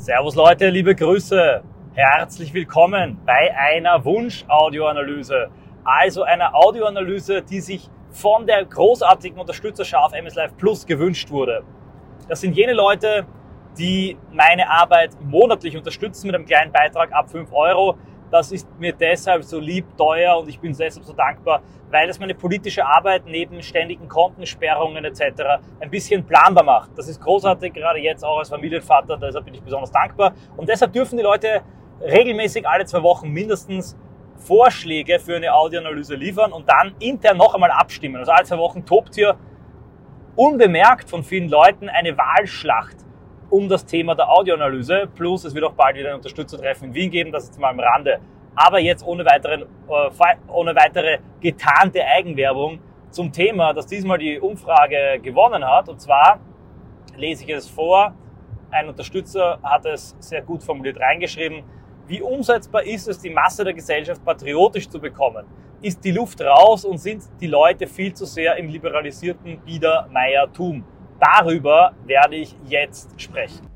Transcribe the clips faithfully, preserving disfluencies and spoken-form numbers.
Servus Leute, liebe Grüße, herzlich willkommen bei einer Wunsch-Audioanalyse. Also einer Audioanalyse, die sich von der großartigen Unterstützerschaft M S Live Plus gewünscht wurde. Das sind jene Leute, die meine Arbeit monatlich unterstützen mit einem kleinen Beitrag ab fünf Euro. Das ist mir deshalb so lieb, teuer und ich bin deshalb so dankbar, weil es meine politische Arbeit neben ständigen Kontensperrungen et cetera ein bisschen planbar macht. Das ist großartig, gerade jetzt auch als Familienvater, deshalb bin ich besonders dankbar. Und deshalb dürfen die Leute regelmäßig alle zwei Wochen mindestens Vorschläge für eine Audioanalyse liefern und dann intern noch einmal abstimmen. Also alle zwei Wochen tobt hier unbemerkt von vielen Leuten eine Wahlschlacht um das Thema der Audioanalyse. Plus es wird auch bald wieder ein Unterstützertreffen in Wien geben, das ist mal am Rande. Aber jetzt ohne, weiteren, äh, ohne weitere getarnte Eigenwerbung zum Thema, das diesmal die Umfrage gewonnen hat. Und zwar lese ich es vor. Ein Unterstützer hat es sehr gut formuliert reingeschrieben. Wie umsetzbar ist es, die Masse der Gesellschaft patriotisch zu bekommen? Ist die Luft raus und sind die Leute viel zu sehr im liberalisierten Biedermeiertum? Darüber werde ich jetzt sprechen.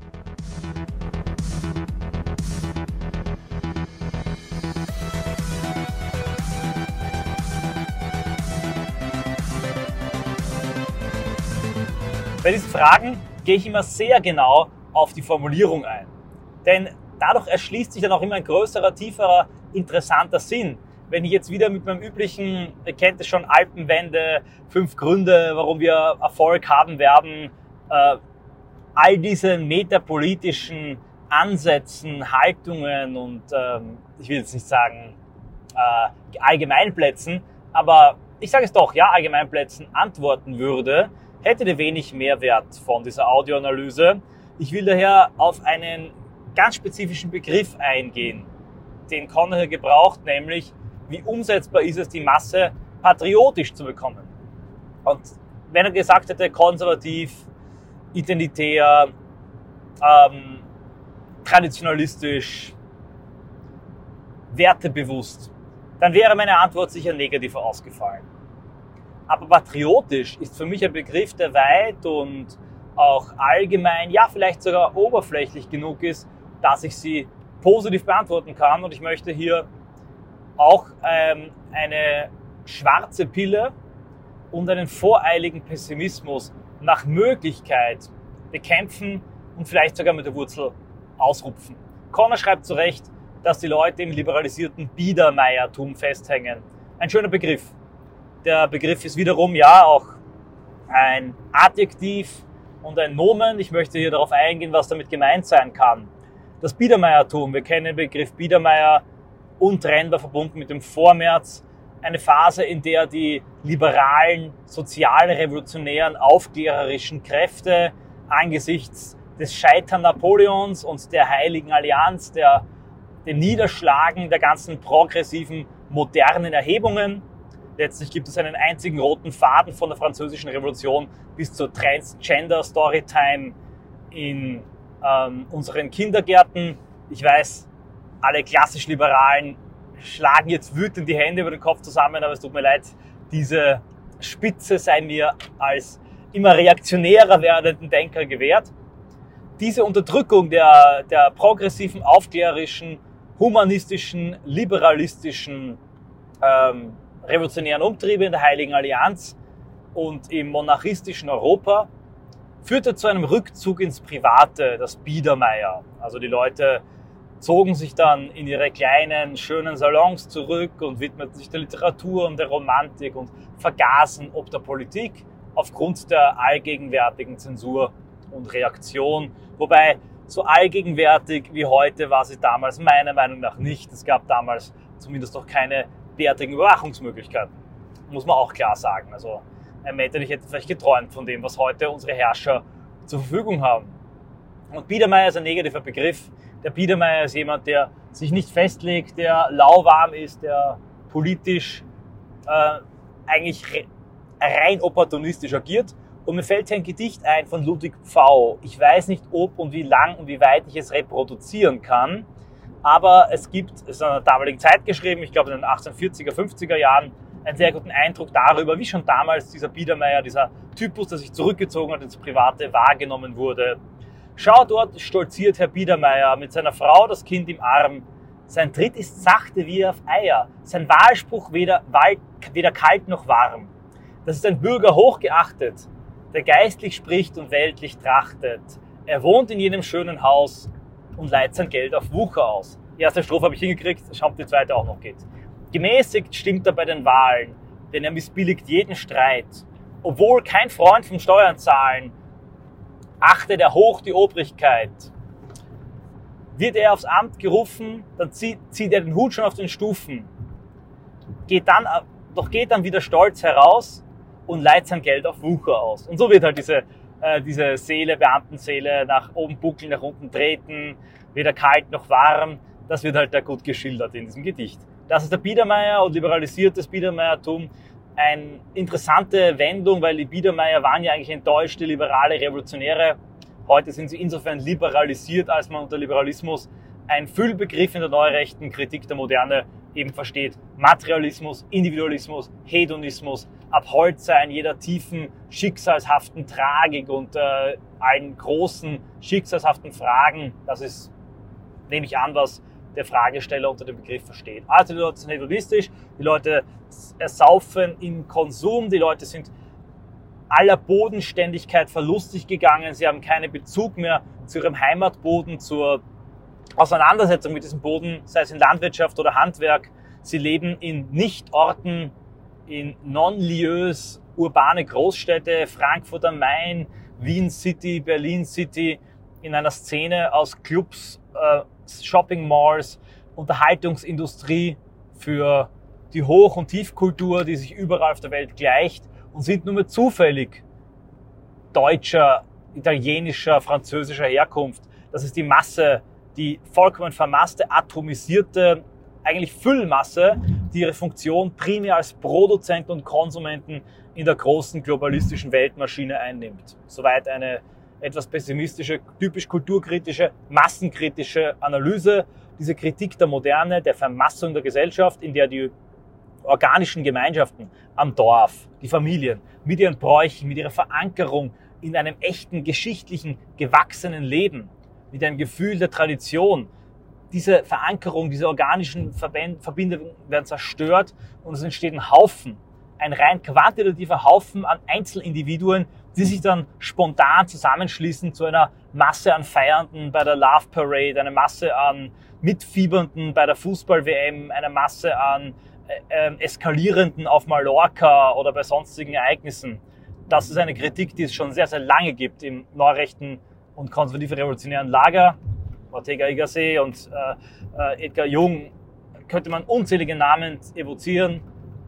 Bei diesen Fragen gehe ich immer sehr genau auf die Formulierung ein. Denn dadurch erschließt sich dann auch immer ein größerer, tieferer, interessanter Sinn. Wenn ich jetzt wieder mit meinem üblichen, ihr kennt es schon, Alpenwende, fünf Gründe, warum wir Erfolg haben werden, äh, all diese metapolitischen Ansätzen, Haltungen und ähm, ich will jetzt nicht sagen äh, Allgemeinplätzen, aber ich sage es doch, ja, Allgemeinplätzen antworten würde, hätte ihr wenig Mehrwert von dieser Audioanalyse. Ich will daher auf einen ganz spezifischen Begriff eingehen, den Conor hier gebraucht, nämlich wie umsetzbar ist es, die Masse patriotisch zu bekommen. Und wenn er gesagt hätte, konservativ, identitär, ähm, traditionalistisch, wertebewusst, dann wäre meine Antwort sicher negativer ausgefallen. Aber patriotisch ist für mich ein Begriff, der weit und auch allgemein, ja vielleicht sogar oberflächlich genug ist, dass ich sie positiv beantworten kann. Und ich möchte hier auch ähm, eine schwarze Pille und einen voreiligen Pessimismus nach Möglichkeit bekämpfen und vielleicht sogar mit der Wurzel ausrupfen. Conor schreibt zu Recht, dass die Leute im liberalisierten Biedermeiertum festhängen. Ein schöner Begriff. Der Begriff ist wiederum ja auch ein Adjektiv und ein Nomen. Ich möchte hier darauf eingehen, was damit gemeint sein kann. Das Biedermeiertum, wir kennen den Begriff Biedermeier, untrennbar verbunden mit dem Vormärz, eine Phase, in der die liberalen, sozialrevolutionären, aufklärerischen Kräfte angesichts des Scheitern Napoleons und der Heiligen Allianz, der, dem Niederschlagen der ganzen progressiven, modernen Erhebungen, letztlich gibt es einen einzigen roten Faden von der französischen Revolution bis zur Transgender-Storytime in ähm, unseren Kindergärten. Ich weiß, alle klassisch Liberalen schlagen jetzt wütend die Hände über den Kopf zusammen, aber es tut mir leid, diese Spitze sei mir als immer reaktionärer werdenden Denker gewährt. Diese Unterdrückung der, der progressiven, aufklärerischen, humanistischen, liberalistischen, ähm, revolutionären Umtriebe in der Heiligen Allianz und im monarchistischen Europa führte zu einem Rückzug ins Private, das Biedermeier. Also die Leute zogen sich dann in ihre kleinen, schönen Salons zurück und widmeten sich der Literatur und der Romantik und vergaßen ob der Politik aufgrund der allgegenwärtigen Zensur und Reaktion. Wobei so allgegenwärtig wie heute war sie damals meiner Meinung nach nicht. Es gab damals zumindest noch keine derartigen Überwachungsmöglichkeiten. Muss man auch klar sagen. Also ein Metternich hätte vielleicht geträumt von dem, was heute unsere Herrscher zur Verfügung haben. Und Biedermeier ist ein negativer Begriff. Der Biedermeier ist jemand, der sich nicht festlegt, der lauwarm ist, der politisch äh, eigentlich re rein opportunistisch agiert. Und mir fällt hier ein Gedicht ein von Ludwig Pfau. Ich weiß nicht, ob und wie lang und wie weit ich es reproduzieren kann, aber es gibt, es ist in einer damaligen Zeit geschrieben, ich glaube in den achtzehnhundertvierziger, fünfziger Jahren, einen sehr guten Eindruck darüber, wie schon damals dieser Biedermeier, dieser Typus, der sich zurückgezogen hat ins Private, wahrgenommen wurde. Schau, dort stolziert Herr Biedermeier mit seiner Frau, das Kind im Arm. Sein Tritt ist sachte wie auf Eier. Sein Wahlspruch weder, weder kalt noch warm. Das ist ein Bürger hochgeachtet, der geistlich spricht und weltlich trachtet. Er wohnt in jenem schönen Haus und leiht sein Geld auf Wucher aus. Die erste Strophe habe ich hingekriegt, schauen, ob die zweite auch noch geht. Gemäßigt stimmt er bei den Wahlen, denn er missbilligt jeden Streit. Obwohl kein Freund vom Steuern zahlen, achtet er hoch die Obrigkeit. Wird er aufs Amt gerufen, dann zieht, zieht er den Hut schon auf den Stufen. Geht dann, doch geht dann wieder stolz heraus und leiht sein Geld auf Wucher aus. Und so wird halt diese, äh, diese Seele, Beamtenseele, nach oben buckeln, nach unten treten, weder kalt noch warm. Das wird halt da gut geschildert in diesem Gedicht. Das ist der Biedermeier und liberalisiertes Biedermeiertum. Eine interessante Wendung, weil die Biedermeier waren ja eigentlich enttäuschte liberale Revolutionäre. Heute sind sie insofern liberalisiert, als man unter Liberalismus einen Füllbegriff in der neurechten Kritik der Moderne eben versteht. Materialismus, Individualismus, Hedonismus, Abholtsein jeder tiefen, schicksalshaften Tragik und äh, allen großen, schicksalshaften Fragen. Das ist, nehme ich an, was der Fragesteller unter dem Begriff versteht. Also die Leute sind hedonistisch, die Leute ersaufen im Konsum, die Leute sind aller Bodenständigkeit verlustig gegangen, sie haben keinen Bezug mehr zu ihrem Heimatboden, zur Auseinandersetzung mit diesem Boden, sei es in Landwirtschaft oder Handwerk. Sie leben in Nichtorten, in Non-Lieus, urbane Großstädte, Frankfurt am Main, Wien City, Berlin City, in einer Szene aus Clubs, äh, Shopping Malls, Unterhaltungsindustrie für die Hoch- und Tiefkultur, die sich überall auf der Welt gleicht und sind nur mehr zufällig deutscher, italienischer, französischer Herkunft. Das ist die Masse, die vollkommen vermasste, atomisierte, eigentlich Füllmasse, die ihre Funktion primär als Produzenten und Konsumenten in der großen globalistischen Weltmaschine einnimmt. Soweit eine etwas pessimistische, typisch kulturkritische, massenkritische Analyse, diese Kritik der Moderne, der Vermassung der Gesellschaft, in der die organischen Gemeinschaften am Dorf, die Familien, mit ihren Bräuchen, mit ihrer Verankerung in einem echten, geschichtlichen, gewachsenen Leben, mit einem Gefühl der Tradition, diese Verankerung, diese organischen Verbindungen werden zerstört und es entsteht ein Haufen, ein rein quantitativer Haufen an Einzelindividuen, die sich dann spontan zusammenschließen zu einer Masse an Feiernden bei der Love Parade, eine Masse an Mitfiebernden bei der Fußball-W M, eine Masse an äh, Eskalierenden auf Mallorca oder bei sonstigen Ereignissen. Das ist eine Kritik, die es schon sehr, sehr lange gibt im neurechten und konservativ-revolutionären Lager. Ortega y Gasset und äh, äh, Edgar Jung, könnte man unzählige Namen evozieren,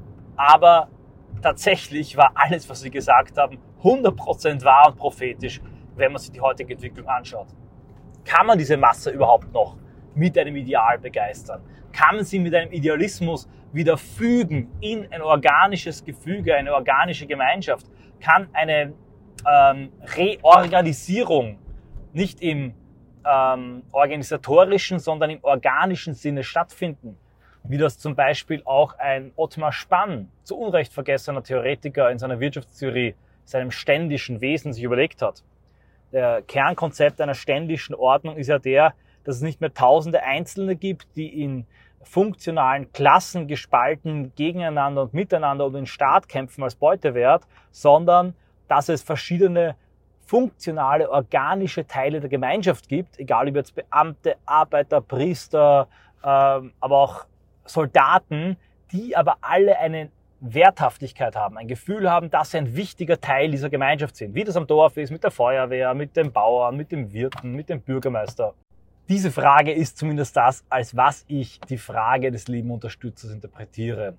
aber tatsächlich war alles, was sie gesagt haben, hundert Prozent wahr und prophetisch, wenn man sich die heutige Entwicklung anschaut. Kann man diese Masse überhaupt noch mit einem Ideal begeistern? Kann man sie mit einem Idealismus wieder fügen in ein organisches Gefüge, eine organische Gemeinschaft? Kann eine ähm, Reorganisierung nicht im ähm, organisatorischen, sondern im organischen Sinne stattfinden? Wie das zum Beispiel auch ein Ottmar Spann, zu Unrecht vergessener Theoretiker in seiner Wirtschaftstheorie, seinem ständischen Wesen sich überlegt hat. Der Kernkonzept einer ständischen Ordnung ist ja der, dass es nicht mehr tausende Einzelne gibt, die in funktionalen Klassen gespalten gegeneinander und miteinander um den Staat kämpfen als Beutewert, sondern dass es verschiedene funktionale, organische Teile der Gemeinschaft gibt, egal ob jetzt Beamte, Arbeiter, Priester, äh, aber auch Soldaten, die aber alle eine Werthaftigkeit haben, ein Gefühl haben, dass sie ein wichtiger Teil dieser Gemeinschaft sind. Wie das am Dorf ist, mit der Feuerwehr, mit dem Bauern, mit dem Wirten, mit dem Bürgermeister. Diese Frage ist zumindest das, als was ich die Frage des lieben Unterstützers interpretiere.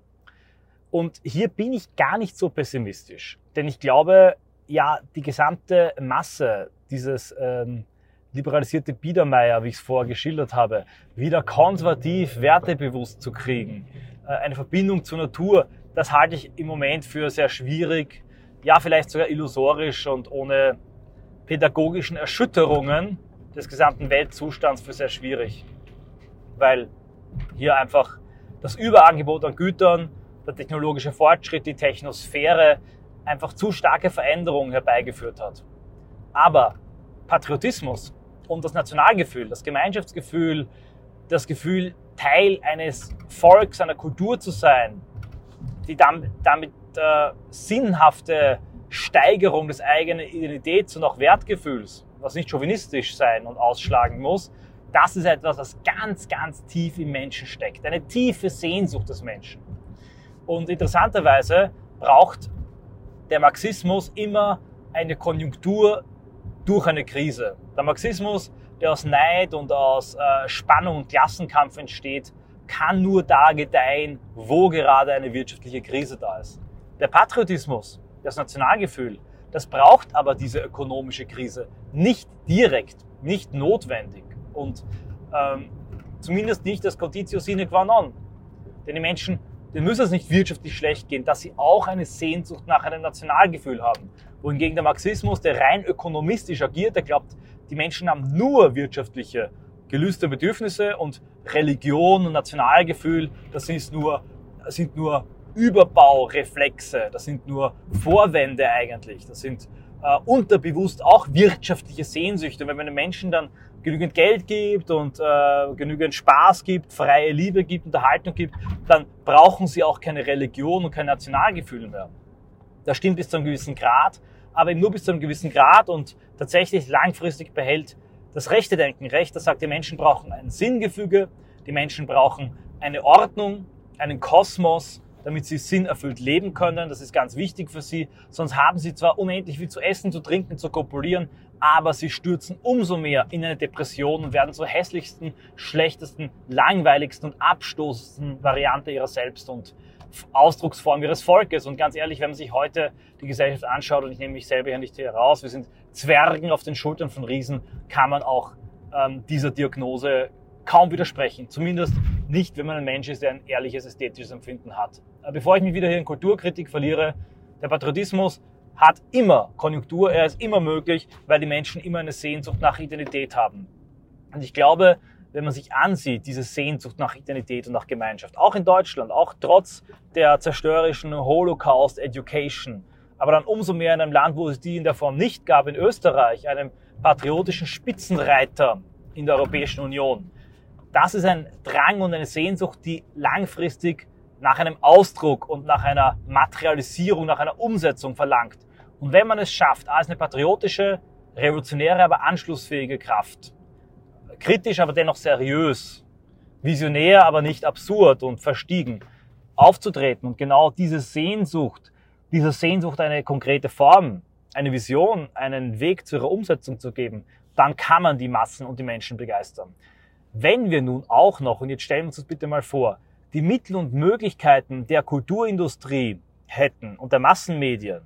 Und hier bin ich gar nicht so pessimistisch, denn ich glaube, ja, die gesamte Masse dieses ähm, liberalisierte Biedermeier, wie ich es vorher geschildert habe, wieder konservativ, wertebewusst zu kriegen, äh, eine Verbindung zur Natur, das halte ich im Moment für sehr schwierig, ja vielleicht sogar illusorisch und ohne pädagogischen Erschütterungen des gesamten Weltzustands für sehr schwierig, weil hier einfach das Überangebot an Gütern, der technologische Fortschritt, die Technosphäre einfach zu starke Veränderungen herbeigeführt hat. Aber Patriotismus Und das Nationalgefühl, das Gemeinschaftsgefühl, das Gefühl, Teil eines Volks, einer Kultur zu sein, die damit, damit äh, sinnhafte Steigerung des eigenen Identitäts und auch Wertgefühls, was nicht chauvinistisch sein und ausschlagen muss, das ist etwas, was ganz, ganz tief im Menschen steckt. Eine tiefe Sehnsucht des Menschen. Und interessanterweise braucht der Marxismus immer eine Konjunktur durch eine Krise. Der Marxismus, der aus Neid und aus äh, Spannung und Klassenkampf entsteht, kann nur da gedeihen, wo gerade eine wirtschaftliche Krise da ist. Der Patriotismus, das Nationalgefühl, das braucht aber diese ökonomische Krise nicht direkt, nicht notwendig und ähm, zumindest nicht das Conditio sine qua non. Denn die Menschen, denen muss es nicht wirtschaftlich schlecht gehen, dass sie auch eine Sehnsucht nach einem Nationalgefühl haben. Wohingegen der Marxismus, der rein ökonomistisch agiert, der glaubt, die Menschen haben nur wirtschaftliche Gelüste, Bedürfnisse und Religion und Nationalgefühl, das ist nur, das sind nur Überbaureflexe, das sind nur Vorwände eigentlich, das sind äh, unterbewusst auch wirtschaftliche Sehnsüchte. Und wenn man den Menschen dann genügend Geld gibt und äh, genügend Spaß gibt, freie Liebe gibt, Unterhaltung gibt, dann brauchen sie auch keine Religion und kein Nationalgefühl mehr. Das stimmt bis zu einem gewissen Grad, aber eben nur bis zu einem gewissen Grad und tatsächlich langfristig behält das rechte Denken recht. Das sagt, die Menschen brauchen ein Sinngefüge, die Menschen brauchen eine Ordnung, einen Kosmos, damit sie sinnerfüllt leben können. Das ist ganz wichtig für sie. Sonst haben sie zwar unendlich viel zu essen, zu trinken, zu kopulieren, aber sie stürzen umso mehr in eine Depression und werden zur hässlichsten, schlechtesten, langweiligsten und abstoßendsten Variante ihrer selbst und Ausdrucksform ihres Volkes. Und ganz ehrlich, wenn man sich heute die Gesellschaft anschaut, und ich nehme mich selber ja nicht heraus, wir sind Zwergen auf den Schultern von Riesen, kann man auch ähm, dieser Diagnose kaum widersprechen. Zumindest nicht, wenn man ein Mensch ist, der ein ehrliches ästhetisches Empfinden hat. Bevor ich mich wieder hier in Kulturkritik verliere, der Patriotismus hat immer Konjunktur, er ist immer möglich, weil die Menschen immer eine Sehnsucht nach Identität haben. Und ich glaube, wenn man sich ansieht, diese Sehnsucht nach Identität und nach Gemeinschaft, auch in Deutschland, auch trotz der zerstörerischen Holocaust-Education, aber dann umso mehr in einem Land, wo es die in der Form nicht gab, in Österreich, einem patriotischen Spitzenreiter in der Europäischen Union. Das ist ein Drang und eine Sehnsucht, die langfristig nach einem Ausdruck und nach einer Materialisierung, nach einer Umsetzung verlangt. Und wenn man es schafft, als eine patriotische, revolutionäre, aber anschlussfähige Kraft, kritisch, aber dennoch seriös, visionär, aber nicht absurd und verstiegen, aufzutreten und genau diese Sehnsucht, dieser Sehnsucht eine konkrete Form, eine Vision, einen Weg zu ihrer Umsetzung zu geben, dann kann man die Massen und die Menschen begeistern. Wenn wir nun auch noch, und jetzt stellen wir uns das bitte mal vor, die Mittel und Möglichkeiten der Kulturindustrie hätten und der Massenmedien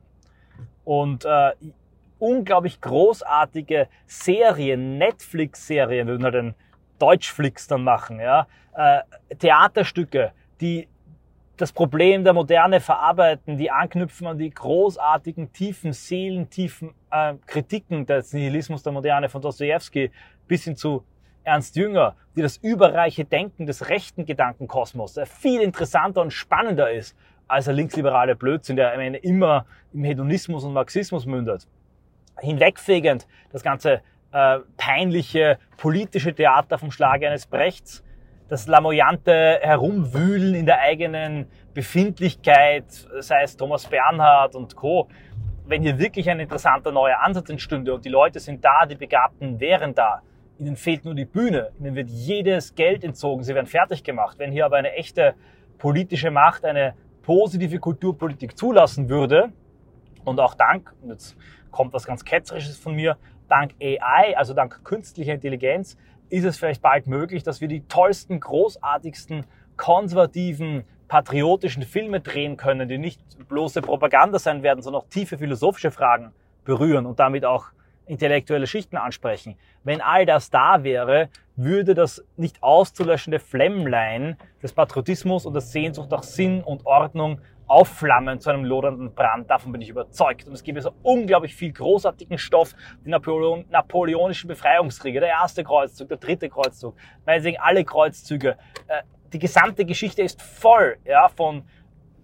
und äh, unglaublich großartige Serien, Netflix-Serien, würden halt den Deutschflix dann machen, ja, äh, Theaterstücke, die das Problem der Moderne verarbeiten, die anknüpfen an die großartigen, tiefen, seelentiefen äh, Kritiken des Nihilismus der Moderne von Dostojewski bis hin zu Ernst Jünger, die das überreiche Denken des rechten Gedankenkosmos, der viel interessanter und spannender ist als der linksliberale Blödsinn, der am Ende immer im Hedonismus und Marxismus mündet. Hinwegfegend das ganze äh, peinliche politische Theater vom Schlage eines Brechts, das lamoyante Herumwühlen in der eigenen Befindlichkeit, sei es Thomas Bernhard und Co. Wenn hier wirklich ein interessanter neuer Ansatz entstünde und die Leute sind da, die Begabten wären da, ihnen fehlt nur die Bühne, ihnen wird jedes Geld entzogen, sie werden fertig gemacht. Wenn hier aber eine echte politische Macht eine positive Kulturpolitik zulassen würde, und auch dank, und jetzt kommt was ganz Ketzerisches von mir, dank A I, also dank künstlicher Intelligenz, ist es vielleicht bald möglich, dass wir die tollsten, großartigsten, konservativen, patriotischen Filme drehen können, die nicht bloße Propaganda sein werden, sondern auch tiefe philosophische Fragen berühren und damit auch intellektuelle Schichten ansprechen. Wenn all das da wäre, würde das nicht auszulöschende Flämmlein des Patriotismus und der Sehnsucht nach Sinn und Ordnung aufflammen zu einem lodernden Brand. Davon bin ich überzeugt. Und es gäbe so unglaublich viel großartigen Stoff, die Napoleon, napoleonischen Befreiungskriege, der erste Kreuzzug, der dritte Kreuzzug, meinetwegen alle Kreuzzüge. Äh, die gesamte Geschichte ist voll, ja, von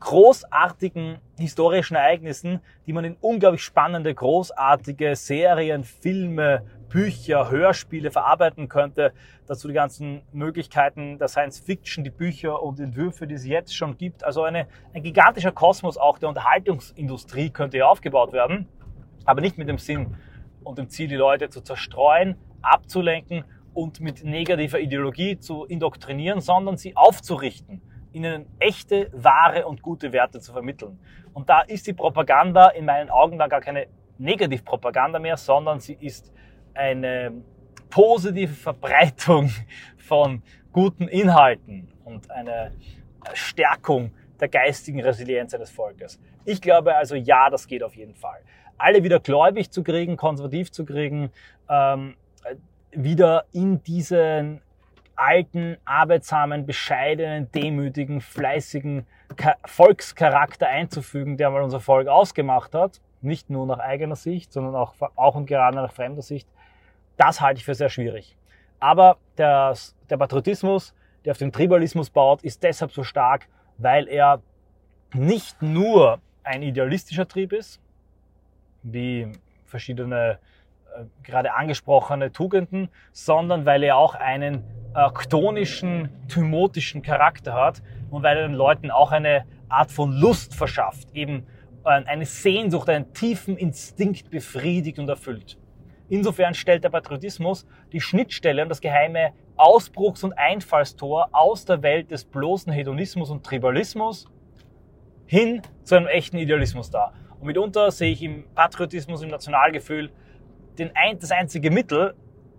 großartigen historischen Ereignissen, die man in unglaublich spannende, großartige Serien, Filme, Bücher, Hörspiele verarbeiten könnte. Dazu die ganzen Möglichkeiten der Science Fiction, die Bücher und Entwürfe, die es jetzt schon gibt. Also eine, ein gigantischer Kosmos auch der Unterhaltungsindustrie könnte hier aufgebaut werden, aber nicht mit dem Sinn und dem Ziel, die Leute zu zerstreuen, abzulenken und mit negativer Ideologie zu indoktrinieren, sondern sie aufzurichten, ihnen echte, wahre und gute Werte zu vermitteln. Und da ist die Propaganda in meinen Augen dann gar keine Negativpropaganda mehr, sondern sie ist eine positive Verbreitung von guten Inhalten und eine Stärkung der geistigen Resilienz eines Volkes. Ich glaube also, ja, das geht auf jeden Fall. Alle wieder gläubig zu kriegen, konservativ zu kriegen, ähm, wieder in diesen alten, arbeitsamen, bescheidenen, demütigen, fleißigen Volkscharakter einzufügen, der mal unser Volk ausgemacht hat. Nicht nur nach eigener Sicht, sondern auch, auch und gerade nach fremder Sicht. Das halte ich für sehr schwierig. Aber der, der Patriotismus, der auf dem Tribalismus baut, ist deshalb so stark, weil er nicht nur ein idealistischer Trieb ist, wie verschiedene äh, gerade angesprochene Tugenden, sondern weil er auch einen äh, chtonischen, thymotischen Charakter hat und weil er den Leuten auch eine Art von Lust verschafft, eben äh, eine Sehnsucht, einen tiefen Instinkt befriedigt und erfüllt. Insofern stellt der Patriotismus die Schnittstelle und das geheime Ausbruchs- und Einfallstor aus der Welt des bloßen Hedonismus und Tribalismus hin zu einem echten Idealismus dar. Und mitunter sehe ich im Patriotismus, im Nationalgefühl den ein, das einzige Mittel,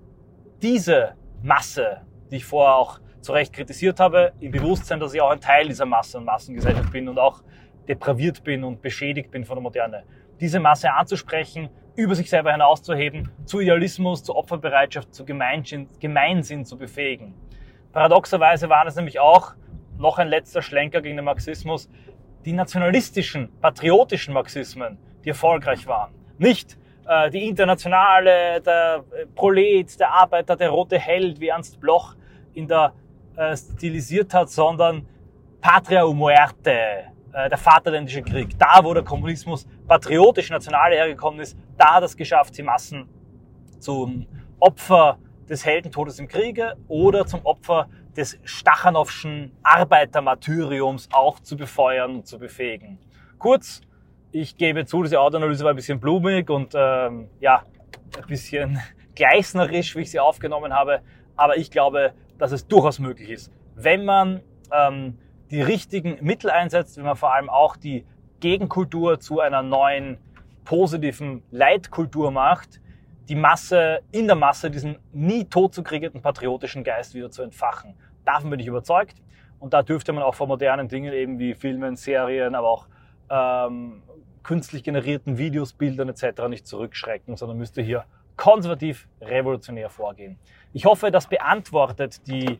diese Masse, die ich vorher auch zu Recht kritisiert habe, im Bewusstsein, dass ich auch ein Teil dieser Masse- und Massengesellschaft bin und auch depraviert bin und beschädigt bin von der Moderne. Diese Masse anzusprechen, über sich selber hinauszuheben, zu Idealismus, zu Opferbereitschaft, zu Gemeinsinn, Gemeinsinn zu befähigen. Paradoxerweise waren es nämlich auch, noch ein letzter Schlenker gegen den Marxismus, die nationalistischen, patriotischen Marxismen, die erfolgreich waren. Nicht äh, die Internationale, der Prolet, der Arbeiter, der rote Held, wie Ernst Bloch ihn da äh, stilisiert hat, sondern Patria o Muerte, äh, der Vaterländische Krieg. Da, wo der Kommunismus patriotisch national hergekommen ist, da hat er es geschafft, die Massen zum Opfer des Heldentodes im Kriege oder zum Opfer des Stachanowschen Arbeitermartyriums auch zu befeuern und zu befähigen. Kurz, ich gebe zu, diese Audioanalyse war ein bisschen blumig und ähm, ja, ein bisschen gleißnerisch, wie ich sie aufgenommen habe, aber ich glaube, dass es durchaus möglich ist, wenn man ähm, die richtigen Mittel einsetzt, wenn man vor allem auch die Gegenkultur zu einer neuen, positiven Leitkultur macht, die Masse, in der Masse diesen nie totzukriegenden patriotischen Geist wieder zu entfachen. Davon bin ich überzeugt. Und da dürfte man auch vor modernen Dingen eben wie Filmen, Serien, aber auch ähm, künstlich generierten Videos, Bildern et cetera nicht zurückschrecken, sondern müsste hier konservativ revolutionär vorgehen. Ich hoffe, das beantwortet die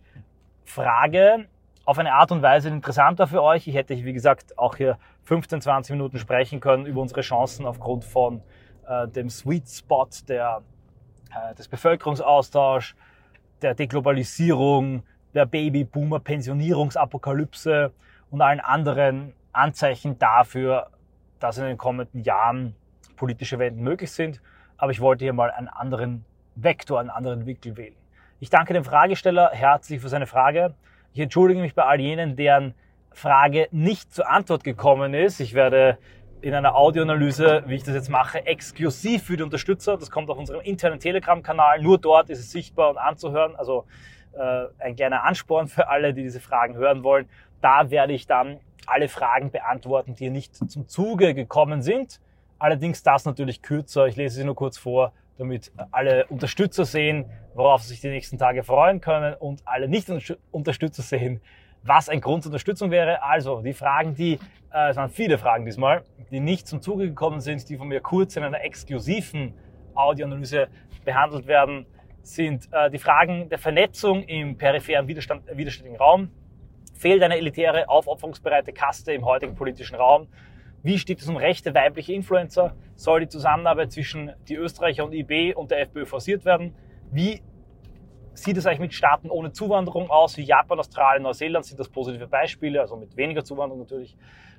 Frage auf eine Art und Weise, die interessant war für euch. Ich hätte, wie gesagt, auch hier fünfzehn, zwanzig Minuten sprechen können über unsere Chancen aufgrund von äh, dem Sweet Spot der, äh, des Bevölkerungsaustauschs, der Deglobalisierung, der Babyboomer-Pensionierungsapokalypse und allen anderen Anzeichen dafür, dass in den kommenden Jahren politische Wenden möglich sind. Aber ich wollte hier mal einen anderen Vektor, einen anderen Winkel wählen. Ich danke dem Fragesteller herzlich für seine Frage. Ich entschuldige mich bei all jenen, deren Frage nicht zur Antwort gekommen ist. Ich werde in einer Audioanalyse, wie ich das jetzt mache, exklusiv für die Unterstützer, das kommt auf unserem internen Telegram-Kanal, nur dort ist es sichtbar und anzuhören, also äh, ein kleiner Ansporn für alle, die diese Fragen hören wollen. Da werde ich dann alle Fragen beantworten, die nicht zum Zuge gekommen sind. Allerdings das natürlich kürzer. Ich lese sie nur kurz vor, damit alle Unterstützer sehen, worauf sie sich die nächsten Tage freuen können und alle Nicht-Unterstützer sehen, was ein Grund zur Unterstützung wäre. Also die Fragen, die, äh, es waren viele Fragen diesmal, die nicht zum Zuge gekommen sind, die von mir kurz in einer exklusiven Audioanalyse behandelt werden, sind äh, die Fragen der Vernetzung im peripheren Widerstand, widerständigen Raum. Fehlt eine elitäre, aufopferungsbereite Kaste im heutigen politischen Raum? Wie steht es um rechte weibliche Influencer? Soll die Zusammenarbeit zwischen die Österreicher und I B und der FPÖ forciert werden? Wie sieht es eigentlich mit Staaten ohne Zuwanderung aus? Wie Japan, Australien, Neuseeland sind das positive Beispiele, also mit weniger Zuwanderung natürlich.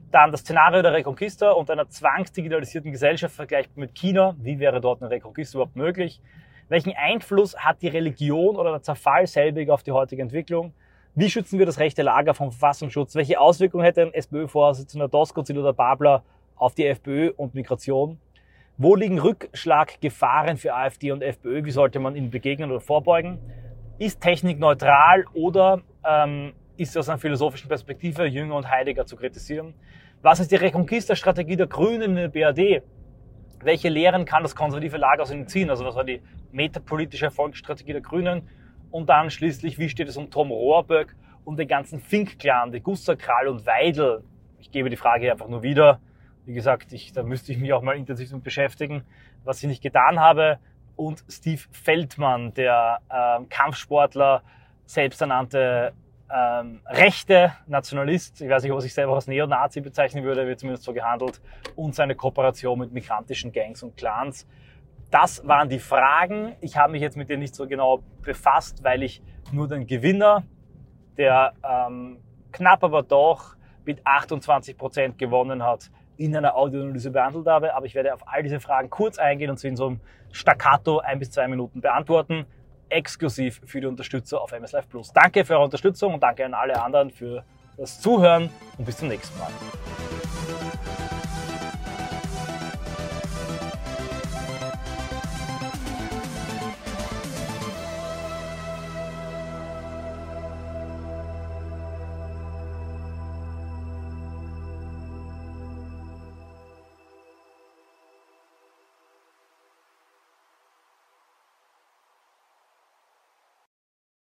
Dann das Szenario der Reconquista und einer zwangsdigitalisierten Gesellschaft vergleichbar mit China. Wie wäre dort eine Reconquista überhaupt möglich? Welchen Einfluss hat die Religion oder der Zerfall selbiger auf die heutige Entwicklung? Wie schützen wir das rechte Lager vom Verfassungsschutz? Welche Auswirkungen hätte ein SPÖ-Vorsitzender Doskozil oder Babler auf die FPÖ und Migration? Wo liegen Rückschlaggefahren für AfD und FPÖ? Wie sollte man ihnen begegnen oder vorbeugen? Ist Technik neutral oder ähm, ist aus einer philosophischen Perspektive Jünger und Heidegger zu kritisieren? Was ist die Reconquista-Strategie der Grünen in der B R D? Welche Lehren kann das konservative Lager aus ihnen ziehen? Also was war die metapolitische Erfolgsstrategie der Grünen? Und dann schließlich, wie steht es um Tom Rohrböck und den ganzen Fink-Clan, die Gusser, Krall und Weidel? Ich gebe die Frage einfach nur wieder. Wie gesagt, ich, da müsste ich mich auch mal intensiv mit beschäftigen, was ich nicht getan habe. Und Steve Feldmann, der ähm, Kampfsportler, selbsternannte ähm, rechte Nationalist, ich weiß nicht, ob er sich selber als Neonazi bezeichnen würde, wird zumindest so gehandelt, und seine Kooperation mit migrantischen Gangs und Clans. Das waren die Fragen. Ich habe mich jetzt mit denen nicht so genau befasst, weil ich nur den Gewinner, der ähm, knapp aber doch mit achtundzwanzig Prozent gewonnen hat, in einer Audioanalyse behandelt habe. Aber ich werde auf all diese Fragen kurz eingehen und sie in so einem Staccato ein bis zwei Minuten beantworten. Exklusiv für die Unterstützer auf M S Live Plus. Danke für eure Unterstützung und danke an alle anderen für das Zuhören und bis zum nächsten Mal.